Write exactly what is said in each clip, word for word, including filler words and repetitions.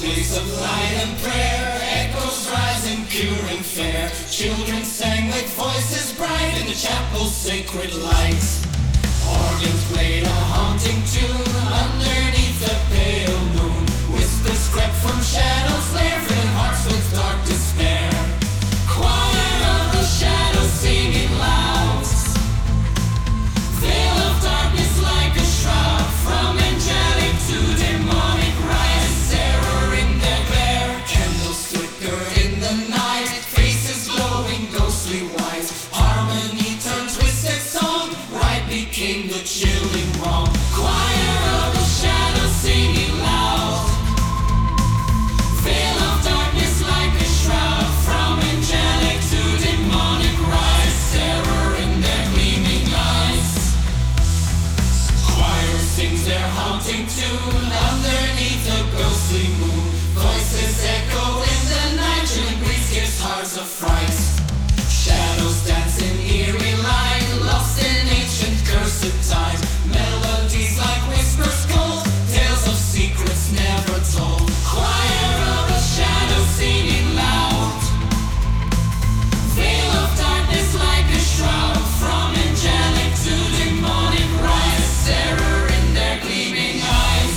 Place of light and prayer, echoes rising pure and fair. Children sang with voices bright in the chapel's sacred lights. Organs played a haunting tune underneath the pale moon. Whispers crept from shadows lair, filling hearts with dark despair. Choir of the shadows singing loud. Veil of darkness like a shroud, from angelic to demonic rise. Terror in their glare, candles flicker in the night. Faces glowing ghostly white. Harmony turned twisted song, right became the chilling wrong. Choir of the shadows singing loud. Veil of darkness like a shroud, from angelic to demonic rise. Terror in their gleaming eyes. Choir sings their haunting tune underneath a ghostly moon. Voices echo in the night, chilling breeze gives hearts of fright. Shadows dance in eerie light, lost in ancient cursed time. Melodies like whispers cold, tales of secrets never told. Choir of the shadows singing loud. Veil of darkness like a shroud, from angelic to demonic rise. Terror in their gleaming eyes.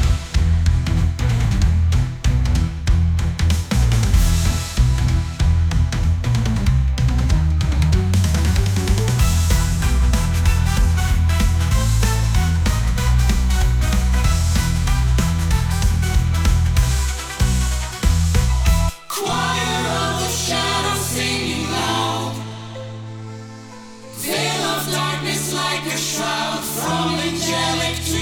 Choir of the shadows singing loud. Veil of darkness like a shroud, from angelic to